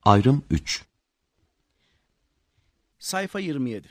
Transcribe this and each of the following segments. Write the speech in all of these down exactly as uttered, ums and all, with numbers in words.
Ayrım üç. Sayfa yirmi yedi.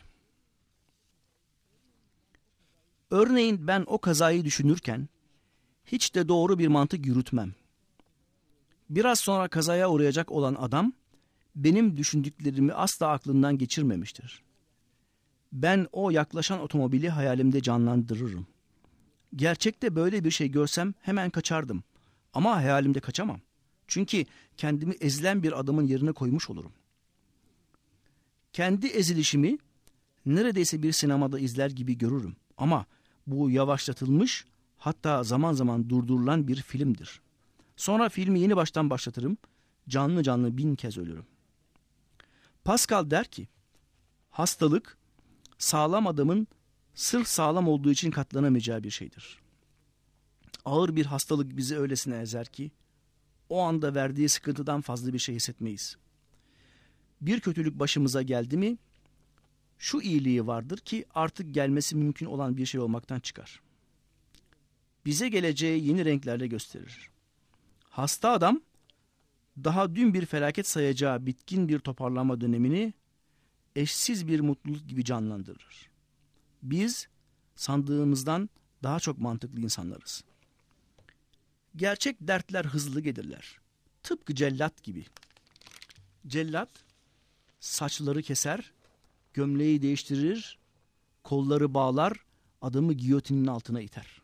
Örneğin ben o kazayı düşünürken hiç de doğru bir mantık yürütmem. Biraz sonra kazaya uğrayacak olan adam benim düşündüklerimi asla aklından geçirmemiştir. Ben o yaklaşan otomobili hayalimde canlandırırım. Gerçekte böyle bir şey görsem hemen kaçardım. Ama hayalimde kaçamam. Çünkü kendimi ezilen bir adamın yerine koymuş olurum. Kendi ezilişimi neredeyse bir sinemada izler gibi görürüm. Ama bu yavaşlatılmış, hatta zaman zaman durdurulan bir filmdir. Sonra filmi yeni baştan başlatırım, canlı canlı bin kez ölürüm. Pascal der ki, hastalık sağlam adamın sırf sağlam olduğu için katlanamayacağı bir şeydir. Ağır bir hastalık bizi öylesine ezer ki o anda verdiği sıkıntıdan fazla bir şey hissetmeyiz. Bir kötülük başımıza geldi mi şu iyiliği vardır ki artık gelmesi mümkün olan bir şey olmaktan çıkar. Bize geleceği yeni renklerle gösterir. Hasta adam daha dün bir felaket sayacağı bitkin bir toparlanma dönemini eşsiz bir mutluluk gibi canlandırır. Biz sandığımızdan daha çok mantıklı insanlarız. Gerçek dertler hızlı gelirler. Tıpkı cellat gibi. Cellat saçları keser, gömleği değiştirir, kolları bağlar, adamı giyotinin altına iter.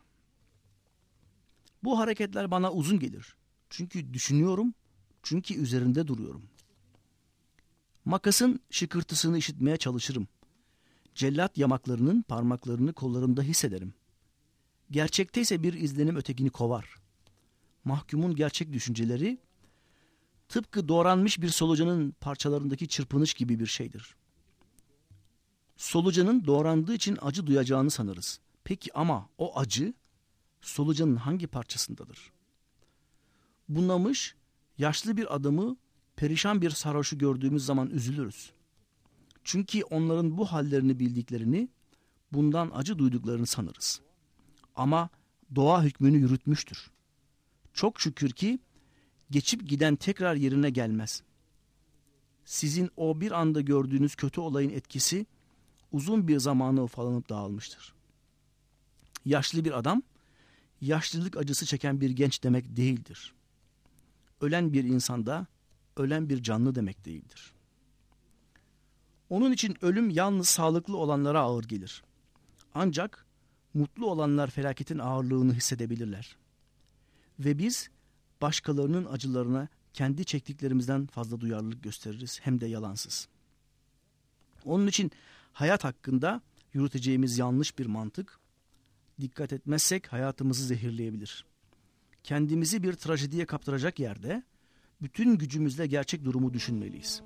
Bu hareketler bana uzun gelir. Çünkü düşünüyorum, çünkü üzerinde duruyorum. Makasın şıkırtısını işitmeye çalışırım. Cellat yamaklarının parmaklarını kollarımda hissederim. Gerçekte ise bir izlenim ötekini kovar. Mahkumun gerçek düşünceleri tıpkı doğranmış bir solucanın parçalarındaki çırpınış gibi bir şeydir. Solucanın doğrandığı için acı duyacağını sanırız. Peki ama o acı solucanın hangi parçasındadır? Bunamış, yaşlı bir adamı, perişan bir sarhoşu gördüğümüz zaman üzülürüz. Çünkü onların bu hallerini bildiklerini, bundan acı duyduklarını sanırız. Ama doğa hükmünü yürütmüştür. Çok şükür ki geçip giden tekrar yerine gelmez. Sizin o bir anda gördüğünüz kötü olayın etkisi uzun bir zamanı ufalanıp dağılmıştır. Yaşlı bir adam, yaşlılık acısı çeken bir genç demek değildir. Ölen bir insanda, ölen bir canlı demek değildir. Onun için ölüm yalnız sağlıklı olanlara ağır gelir. Ancak mutlu olanlar felaketin ağırlığını hissedebilirler. Ve biz başkalarının acılarına kendi çektiklerimizden fazla duyarlılık gösteririz, hem de yalansız. Onun için hayat hakkında yürüteceğimiz yanlış bir mantık, dikkat etmezsek hayatımızı zehirleyebilir. Kendimizi bir trajediye kaptıracak yerde bütün gücümüzle gerçek durumu düşünmeliyiz.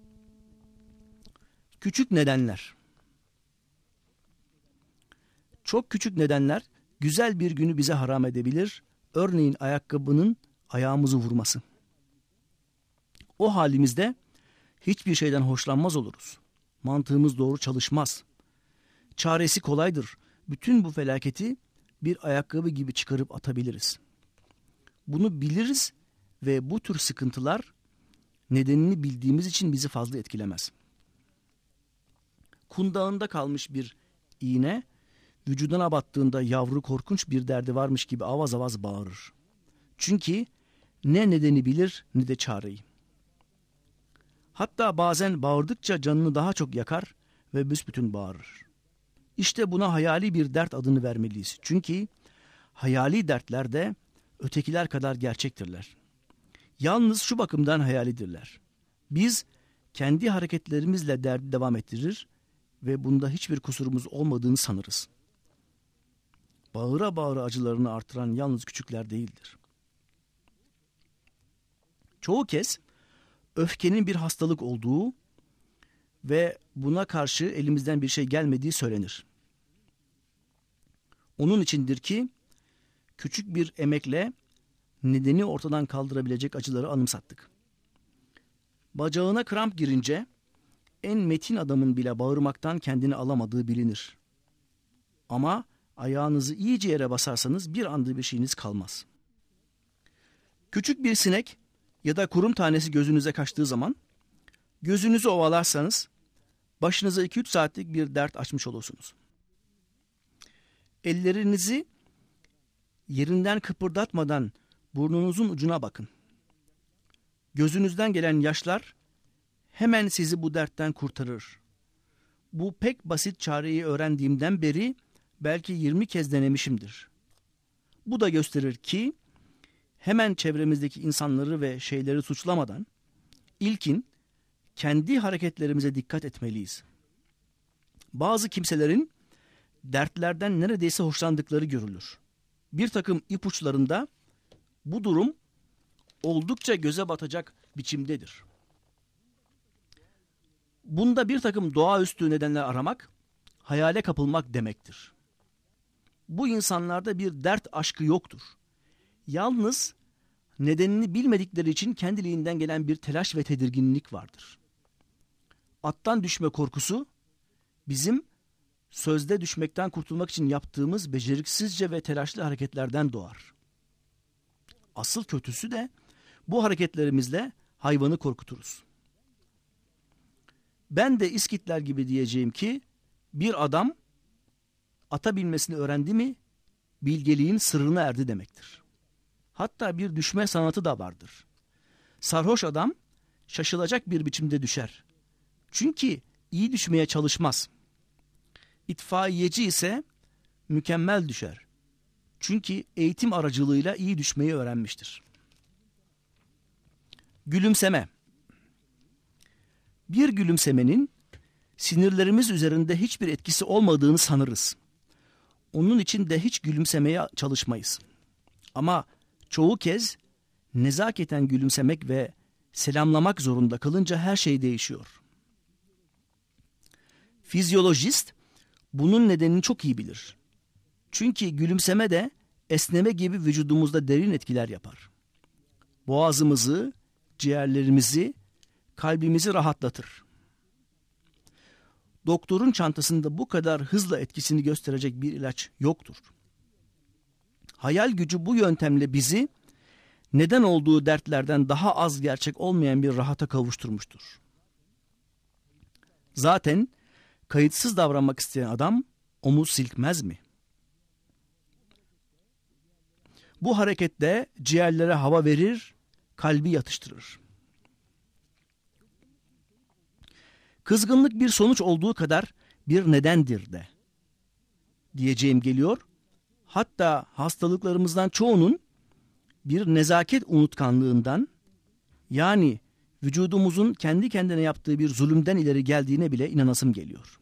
Küçük nedenler. Çok küçük nedenler güzel bir günü bize haram edebilir. Örneğin ayakkabının ayağımızı vurması. O halimizde hiçbir şeyden hoşlanmaz oluruz. Mantığımız doğru çalışmaz. Çaresi kolaydır. Bütün bu felaketi bir ayakkabı gibi çıkarıp atabiliriz. Bunu biliriz ve bu tür sıkıntılar nedenini bildiğimiz için bizi fazla etkilemez. Kundağında kalmış bir iğne vücuduna battığında yavru korkunç bir derdi varmış gibi avaz avaz bağırır. Çünkü ne nedeni bilir ne de çareyi. Hatta bazen bağırdıkça canını daha çok yakar ve büsbütün bağırır. İşte buna hayali bir dert adını vermeliyiz. Çünkü hayali dertler de ötekiler kadar gerçektirler. Yalnız şu bakımdan hayalidirler. Biz kendi hareketlerimizle derdi devam ettirir ve bunda hiçbir kusurumuz olmadığını sanırız. Bağıra bağıra acılarını artıran yalnız küçükler değildir. Çoğu kez öfkenin bir hastalık olduğu ve buna karşı elimizden bir şey gelmediği söylenir. Onun içindir ki küçük bir emekle nedeni ortadan kaldırabilecek acıları anımsattık. Bacağına kramp girince en metin adamın bile bağırmaktan kendini alamadığı bilinir. Ama ayağınızı iyice yere basarsanız bir anda bir şeyiniz kalmaz. Küçük bir sinek ya da kurum tanesi gözünüze kaçtığı zaman Gözünüzü ovalarsanız başınıza iki üç saatlik bir dert açmış olursunuz. Ellerinizi yerinden kıpırdatmadan burnunuzun ucuna bakın. Gözünüzden gelen yaşlar hemen sizi bu dertten kurtarır. Bu pek basit çareyi öğrendiğimden beri belki yirmi kez denemişimdir. Bu da gösterir ki hemen çevremizdeki insanları ve şeyleri suçlamadan ilkin kendi hareketlerimize dikkat etmeliyiz. Bazı kimselerin dertlerden neredeyse hoşlandıkları görülür. Bir takım ipuçlarında bu durum oldukça göze batacak biçimdedir. Bunda bir takım doğaüstü nedenler aramak, hayale kapılmak demektir. Bu insanlarda bir dert aşkı yoktur. Yalnız nedenini bilmedikleri için kendiliğinden gelen bir telaş ve tedirginlik vardır. Attan düşme korkusu bizim sözde düşmekten kurtulmak için yaptığımız beceriksizce ve telaşlı hareketlerden doğar. Asıl kötüsü de bu hareketlerimizle hayvanı korkuturuz. Ben de İskitler gibi diyeceğim ki bir adam ata binmesini öğrendi mi bilgeliğin sırrına erdi demektir. Hatta bir düşme sanatı da vardır. Sarhoş adam şaşılacak bir biçimde düşer. Çünkü iyi düşmeye çalışmaz. İtfaiyeci ise mükemmel düşer. Çünkü eğitim aracılığıyla iyi düşmeyi öğrenmiştir. Gülümseme. Bir gülümsemenin sinirlerimiz üzerinde hiçbir etkisi olmadığını sanırız. Onun için de hiç gülümsemeye çalışmayız. Ama çoğu kez nezaketen gülümsemek ve selamlamak zorunda kalınca her şey değişiyor. Fizyolojist bunun nedenini çok iyi bilir. Çünkü gülümseme de esneme gibi vücudumuzda derin etkiler yapar. Boğazımızı, ciğerlerimizi, kalbimizi rahatlatır. Doktorun çantasında bu kadar hızla etkisini gösterecek bir ilaç yoktur. Hayal gücü bu yöntemle bizi neden olduğu dertlerden daha az gerçek olmayan bir rahata kavuşturmuştur. Zaten kayıtsız davranmak isteyen adam omuz silkmez mi? Bu harekette ciğerlere hava verir, kalbi yatıştırır. Kızgınlık bir sonuç olduğu kadar bir nedendir de diyeceğim geliyor. Hatta hastalıklarımızdan çoğunun bir nezaket unutkanlığından, yani vücudumuzun kendi kendine yaptığı bir zulümden ileri geldiğine bile inanasım geliyor.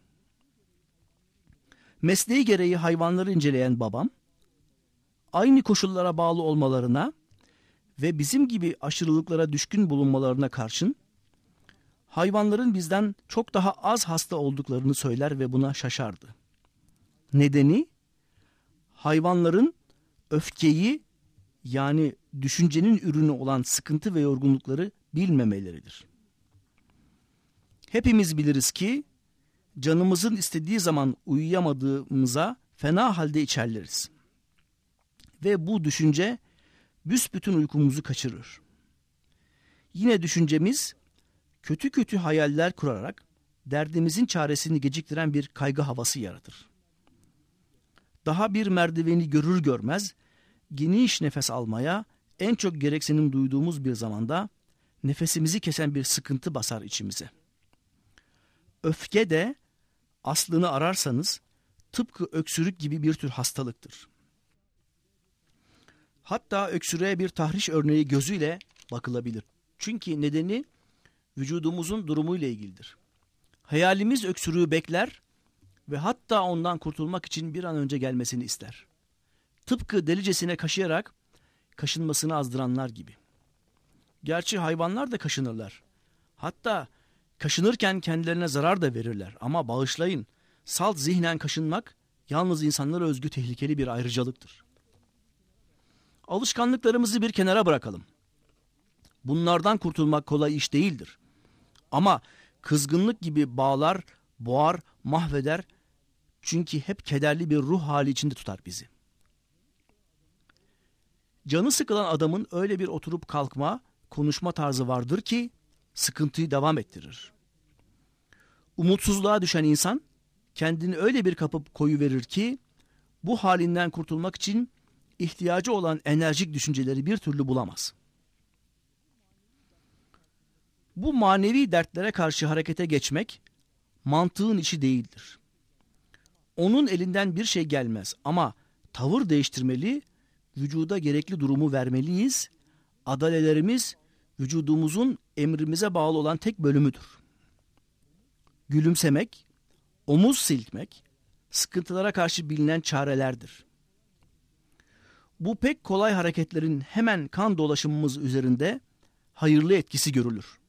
Mesleği gereği hayvanları inceleyen babam, aynı koşullara bağlı olmalarına ve bizim gibi aşırılıklara düşkün bulunmalarına karşın, hayvanların bizden çok daha az hasta olduklarını söyler ve buna şaşardı. Nedeni, hayvanların öfkeyi, yani düşüncenin ürünü olan sıkıntı ve yorgunlukları bilmemeleridir. Hepimiz biliriz ki canımızın istediği zaman uyuyamadığımıza fena halde içerleriz. Ve bu düşünce büsbütün uykumuzu kaçırır. Yine düşüncemiz kötü kötü hayaller kurarak derdimizin çaresini geciktiren bir kaygı havası yaratır. Daha bir merdiveni görür görmez geniş nefes almaya en çok gereksinim duyduğumuz bir zamanda nefesimizi kesen bir sıkıntı basar içimize. Öfke de aslını ararsanız tıpkı öksürük gibi bir tür hastalıktır. Hatta öksürüğe bir tahriş örneği gözüyle bakılabilir. Çünkü nedeni vücudumuzun durumuyla ilgilidir. Hayalimiz öksürüğü bekler ve hatta ondan kurtulmak için bir an önce gelmesini ister. Tıpkı delicesine kaşıyarak kaşınmasını azdıranlar gibi. Gerçi hayvanlar da kaşınırlar. Hatta kaşınırken kendilerine zarar da verirler. Ama bağışlayın, salt zihnen kaşınmak yalnız insanlara özgü tehlikeli bir ayrıcalıktır. Alışkanlıklarımızı bir kenara bırakalım. Bunlardan kurtulmak kolay iş değildir. Ama kızgınlık gibi bağlar, boğar, mahveder. Çünkü hep kederli bir ruh hali içinde tutar bizi. Canı sıkılan adamın öyle bir oturup kalkma, konuşma tarzı vardır ki sıkıntıyı devam ettirir. Umutsuzluğa düşen insan kendini öyle bir kapıp koyuverir ki bu halinden kurtulmak için ihtiyacı olan enerjik düşünceleri bir türlü bulamaz. Bu manevi dertlere karşı harekete geçmek mantığın işi değildir. Onun elinden bir şey gelmez ama tavır değiştirmeli, vücuda gerekli durumu vermeliyiz. Adalelerimiz vücudumuzun emrimize bağlı olan tek bölümüdür. Gülümsemek, omuz silkmek, sıkıntılara karşı bilinen çarelerdir. Bu pek kolay hareketlerin hemen kan dolaşımımız üzerinde hayırlı etkisi görülür.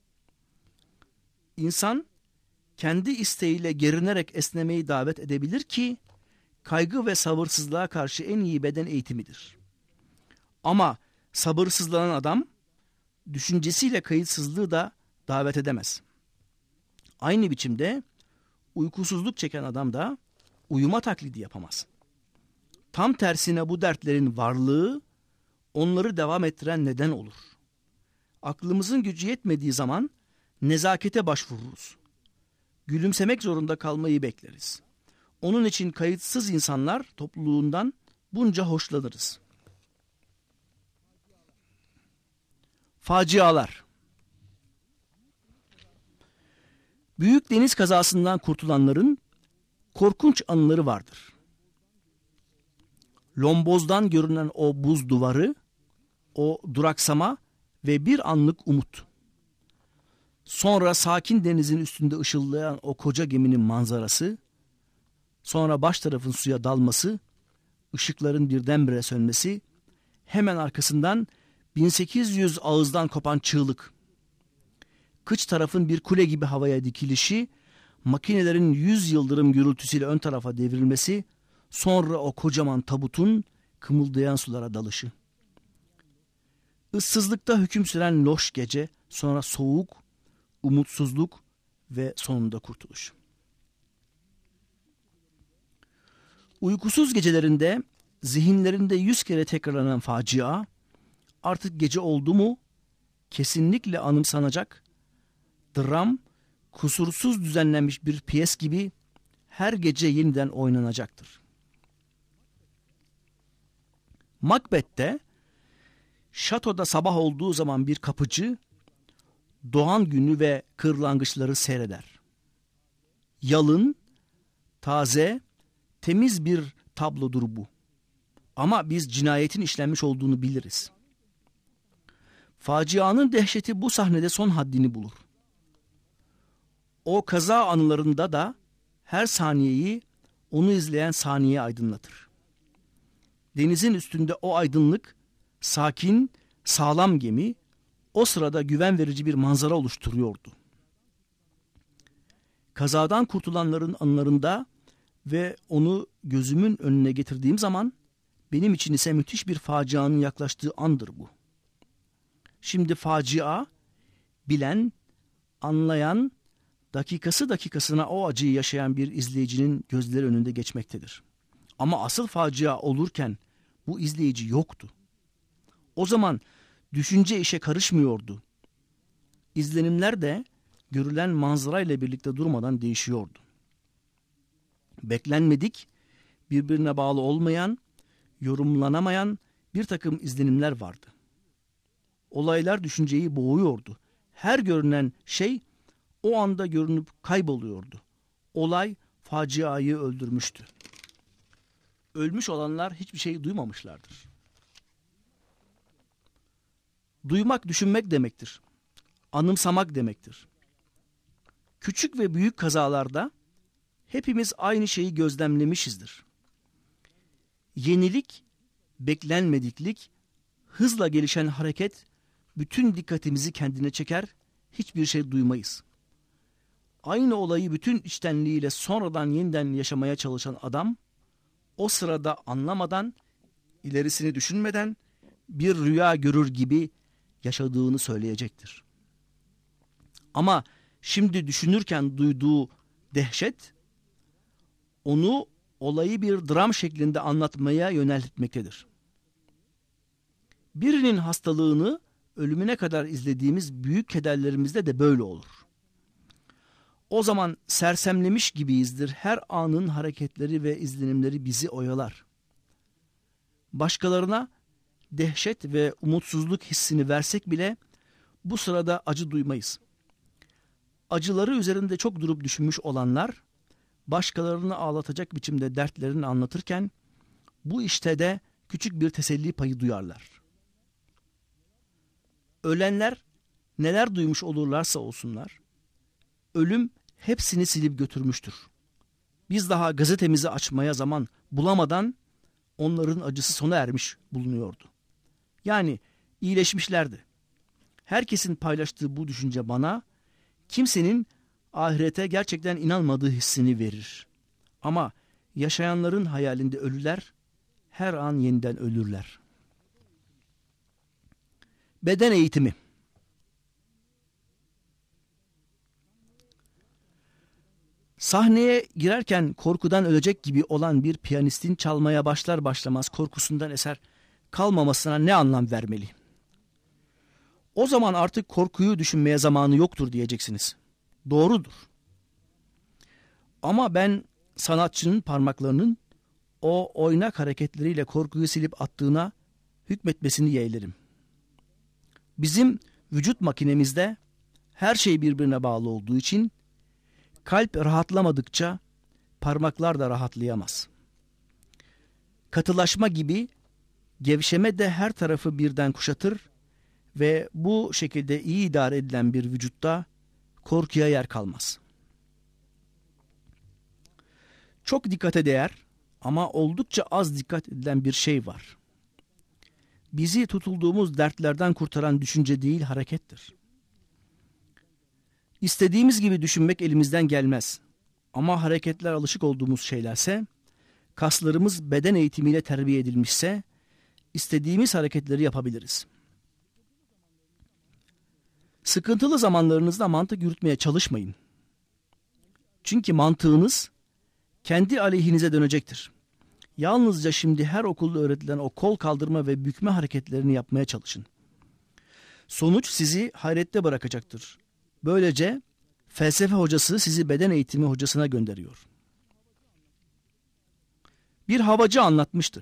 İnsan kendi isteğiyle gerinerek esnemeyi davet edebilir ki kaygı ve sabırsızlığa karşı en iyi beden eğitimidir. Ama sabırsızlanan adam düşüncesiyle kayıtsızlığı da davet edemez. Aynı biçimde uykusuzluk çeken adam da uyuma taklidi yapamaz. Tam tersine bu dertlerin varlığı onları devam ettiren neden olur. Aklımızın gücü yetmediği zaman nezakete başvururuz. Gülümsemek zorunda kalmayı bekleriz. Onun için kayıtsız insanlar topluluğundan bunca hoşlanırız. Facialar. Büyük deniz kazasından kurtulanların korkunç anıları vardır. Lombozdan görünen o buz duvarı, o duraksama ve bir anlık umut. Sonra sakin denizin üstünde ışıldayan o koca geminin manzarası, sonra baş tarafın suya dalması, ışıkların birdenbire sönmesi, hemen arkasından bin sekiz yüz ağızdan kopan çığlık. Kıç tarafın bir kule gibi havaya dikilişi, makinelerin yüz yıldırım gürültüsüyle ön tarafa devrilmesi, sonra o kocaman tabutun kımıldayan sulara dalışı. Issızlıkta hüküm süren loş gece, sonra soğuk, umutsuzluk ve sonunda kurtuluş. Uykusuz gecelerinde zihinlerinde yüz kere tekrarlanan facia, artık gece oldu mu kesinlikle anımsanacak, dram, kusursuz düzenlenmiş bir piyes gibi her gece yeniden oynanacaktır. Macbeth'te şatoda sabah olduğu zaman bir kapıcı doğan günü ve kırlangıçları seyreder. Yalın, taze, temiz bir tablodur bu. Ama biz cinayetin işlenmiş olduğunu biliriz. Facianın dehşeti bu sahnede son haddini bulur. O kaza anılarında da her saniyeyi onu izleyen saniye aydınlatır. Denizin üstünde o aydınlık, sakin, sağlam gemi o sırada güven verici bir manzara oluşturuyordu. Kazadan kurtulanların anılarında ve onu gözümün önüne getirdiğim zaman benim için ise müthiş bir facianın yaklaştığı andır bu. Şimdi facia, bilen, anlayan, dakikası dakikasına o acıyı yaşayan bir izleyicinin gözleri önünde geçmektedir. Ama asıl facia olurken bu izleyici yoktu. O zaman düşünce işe karışmıyordu. İzlenimler de görülen manzara ile birlikte durmadan değişiyordu. Beklenmedik, birbirine bağlı olmayan, yorumlanamayan bir takım izlenimler vardı. Olaylar düşünceyi boğuyordu. Her görünen şey o anda görünüp kayboluyordu. Olay faciayı öldürmüştü. Ölmüş olanlar hiçbir şey duymamışlardır. Duymak düşünmek demektir. Anımsamak demektir. Küçük ve büyük kazalarda hepimiz aynı şeyi gözlemlemişizdir. Yenilik, beklenmediklik, hızla gelişen hareket bütün dikkatimizi kendine çeker, hiçbir şey duymayız. Aynı olayı bütün içtenliğiyle sonradan yeniden yaşamaya çalışan adam, o sırada anlamadan, ilerisini düşünmeden bir rüya görür gibi yaşadığını söyleyecektir. Ama şimdi düşünürken duyduğu dehşet, onu olayı bir dram şeklinde anlatmaya yöneltmektedir. Birinin hastalığını ölümüne kadar izlediğimiz büyük kederlerimizde de böyle olur. O zaman sersemlemiş gibiyizdir. Her anın hareketleri ve izlenimleri bizi oyalar. Başkalarına dehşet ve umutsuzluk hissini versek bile bu sırada acı duymayız. Acıları üzerinde çok durup düşünmüş olanlar, başkalarını ağlatacak biçimde dertlerini anlatırken, bu işte de küçük bir teselli payı duyarlar. Ölenler neler duymuş olurlarsa olsunlar, ölüm hepsini silip götürmüştür. Biz daha gazetemizi açmaya zaman bulamadan onların acısı sona ermiş bulunuyordu. Yani iyileşmişlerdi. Herkesin paylaştığı bu düşünce bana, kimsenin ahirete gerçekten inanmadığı hissini verir. Ama yaşayanların hayalinde ölüler her an yeniden ölürler. Beden eğitimi. Sahneye girerken korkudan ölecek gibi olan bir piyanistin çalmaya başlar başlamaz korkusundan eser kalmamasına ne anlam vermeli? O zaman artık korkuyu düşünmeye zamanı yoktur diyeceksiniz. Doğrudur. Ama ben sanatçının parmaklarının o oynak hareketleriyle korkuyu silip attığına hükmetmesini yeğlerim. Bizim vücut makinemizde her şey birbirine bağlı olduğu için kalp rahatlamadıkça parmaklar da rahatlayamaz. Katılaşma gibi gevşeme de her tarafı birden kuşatır ve bu şekilde iyi idare edilen bir vücutta korkuya yer kalmaz. Çok dikkate değer ama oldukça az dikkat edilen bir şey var. Bizi tutulduğumuz dertlerden kurtaran düşünce değil, harekettir. İstediğimiz gibi düşünmek elimizden gelmez. Ama hareketler alışık olduğumuz şeylerse, kaslarımız beden eğitimiyle terbiye edilmişse, istediğimiz hareketleri yapabiliriz. Sıkıntılı zamanlarınızda mantık yürütmeye çalışmayın. Çünkü mantığınız kendi aleyhinize dönecektir. Yalnızca şimdi her okulda öğretilen o kol kaldırma ve bükme hareketlerini yapmaya çalışın. Sonuç sizi hayrette bırakacaktır. Böylece felsefe hocası sizi beden eğitimi hocasına gönderiyor. Bir havacı anlatmıştı.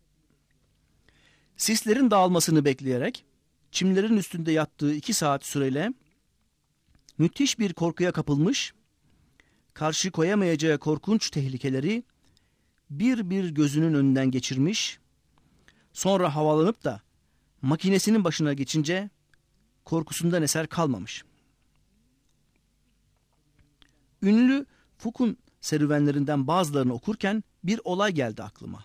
Sislerin dağılmasını bekleyerek çimlerin üstünde yattığı iki saat süreyle müthiş bir korkuya kapılmış, karşı koyamayacağı korkunç tehlikeleri bir bir gözünün önünden geçirmiş, sonra havalanıp da makinesinin başına geçince korkusundan eser kalmamış. Ünlü Foucault'un serüvenlerinden bazılarını okurken bir olay geldi aklıma.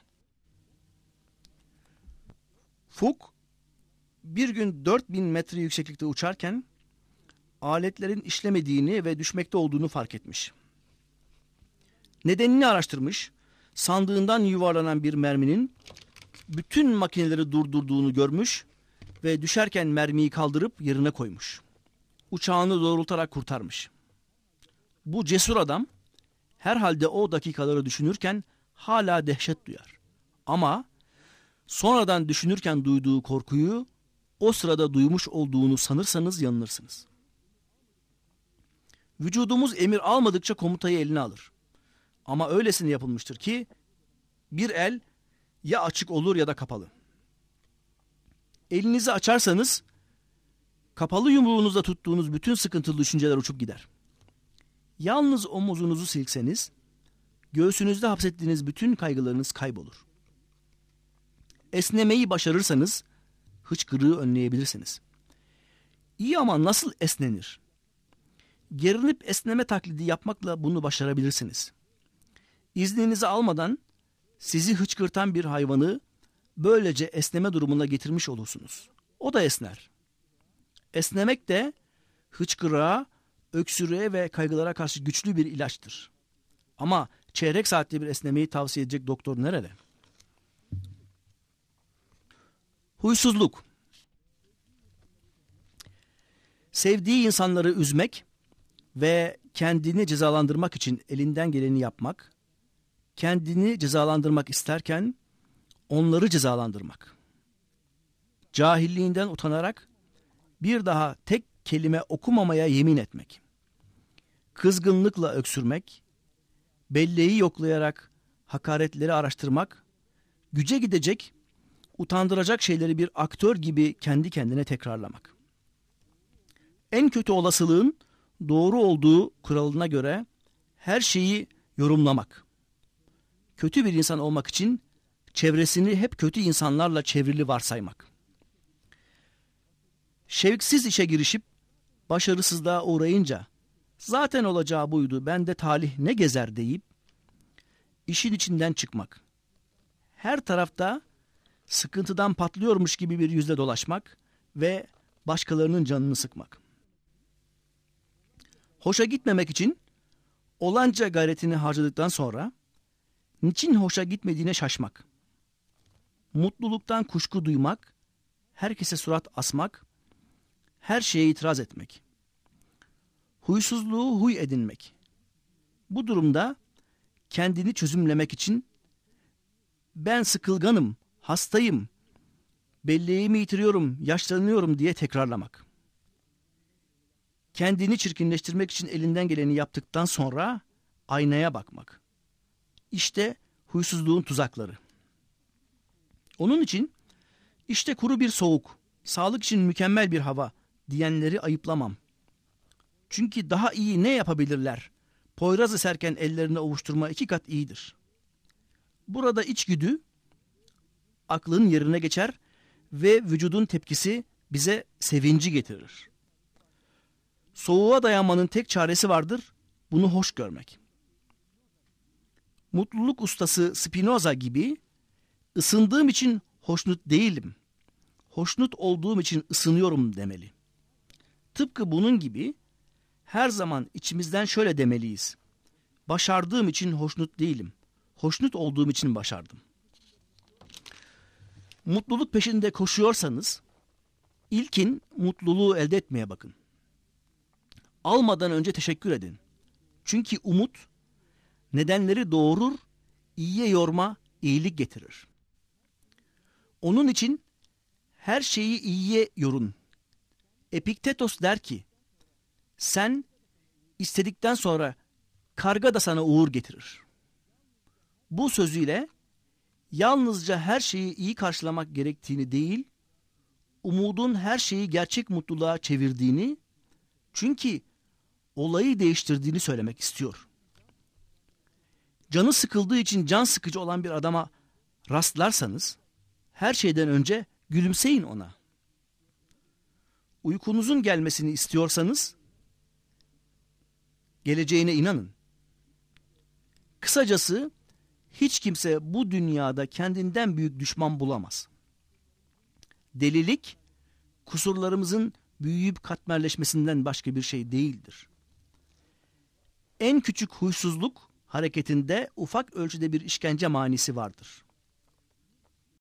Foucault bir gün dört bin metre yükseklikte uçarken aletlerin işlemediğini ve düşmekte olduğunu fark etmiş. Nedenini araştırmış, sandığından yuvarlanan bir merminin bütün makineleri durdurduğunu görmüş ve düşerken mermiyi kaldırıp yerine koymuş. Uçağını doğrultarak kurtarmış. Bu cesur adam herhalde o dakikaları düşünürken hala dehşet duyar. Ama sonradan düşünürken duyduğu korkuyu o sırada duymuş olduğunu sanırsanız yanılırsınız. Vücudumuz emir almadıkça komutayı eline alır. Ama öylesine yapılmıştır ki bir el ya açık olur ya da kapalı. Elinizi açarsanız kapalı yumruğunuzda tuttuğunuz bütün sıkıntılı düşünceler uçup gider. Yalnız omuzunuzu silkseniz göğsünüzde hapsettiğiniz bütün kaygılarınız kaybolur. Esnemeyi başarırsanız hıçkırığı önleyebilirsiniz. İyi ama nasıl esnenir? Gerinip esneme taklidi yapmakla bunu başarabilirsiniz. İzninizi almadan sizi hıçkırtan bir hayvanı böylece esneme durumuna getirmiş olursunuz. O da esner. Esnemek de hıçkırığa, öksürüğe ve kaygılara karşı güçlü bir ilaçtır. Ama çeyrek saatte bir esnemeyi tavsiye edecek doktor nerede? Huysuzluk. Sevdiği insanları üzmek ve kendini cezalandırmak için elinden geleni yapmak, kendini cezalandırmak isterken onları cezalandırmak. Cahilliğinden utanarak bir daha tek kelime okumamaya yemin etmek, kızgınlıkla öksürmek, belleği yoklayarak hakaretleri araştırmak, güce gidecek, utandıracak şeyleri bir aktör gibi kendi kendine tekrarlamak. En kötü olasılığın doğru olduğu kuralına göre her şeyi yorumlamak. Kötü bir insan olmak için çevresini hep kötü insanlarla çevrili varsaymak. Şevksiz işe girişip başarısızlığa uğrayınca zaten olacağı buydu, bende talih ne gezer deyip işin içinden çıkmak. Her tarafta sıkıntıdan patlıyormuş gibi bir yüzle dolaşmak ve başkalarının canını sıkmak. Hoşa gitmemek için olanca gayretini harcadıktan sonra niçin hoşa gitmediğine şaşmak. Mutluluktan kuşku duymak, herkese surat asmak, her şeye itiraz etmek. Huysuzluğu huy edinmek. Bu durumda kendini çözümlemek için ben sıkılganım, hastayım, belleğimi yitiriyorum, yaşlanıyorum diye tekrarlamak. Kendini çirkinleştirmek için elinden geleni yaptıktan sonra aynaya bakmak. İşte huysuzluğun tuzakları. Onun için işte kuru bir soğuk, sağlık için mükemmel bir hava diyenleri ayıplamam. Çünkü daha iyi ne yapabilirler? Poyraz eserken ellerini ovuşturma iki kat iyidir. Burada içgüdü aklın yerine geçer ve vücudun tepkisi bize sevinci getirir. Soğuğa dayanmanın tek çaresi vardır, bunu hoş görmek. Mutluluk ustası Spinoza gibi ısındığım için hoşnut değilim, hoşnut olduğum için ısınıyorum demeli. Tıpkı bunun gibi her zaman içimizden şöyle demeliyiz: başardığım için hoşnut değilim, hoşnut olduğum için başardım. Mutluluk peşinde koşuyorsanız ilkin mutluluğu elde etmeye bakın. Almadan önce teşekkür edin. Çünkü umut nedenleri doğurur, iyiye yorma, iyilik getirir. Onun için her şeyi iyiye yorun. Epiktetos der ki, sen istedikten sonra karga da sana uğur getirir. Bu sözüyle yalnızca her şeyi iyi karşılamak gerektiğini değil, umudun her şeyi gerçek mutluluğa çevirdiğini, çünkü olayı değiştirdiğini söylemek istiyor. Canı sıkıldığı için can sıkıcı olan bir adama rastlarsanız, her şeyden önce gülümseyin ona. Uykunuzun gelmesini istiyorsanız, geleceğine inanın. Kısacası, hiç kimse bu dünyada kendinden büyük düşman bulamaz. Delilik, kusurlarımızın büyüyüp katmerleşmesinden başka bir şey değildir. En küçük huysuzluk hareketinde ufak ölçüde bir işkence manisi vardır.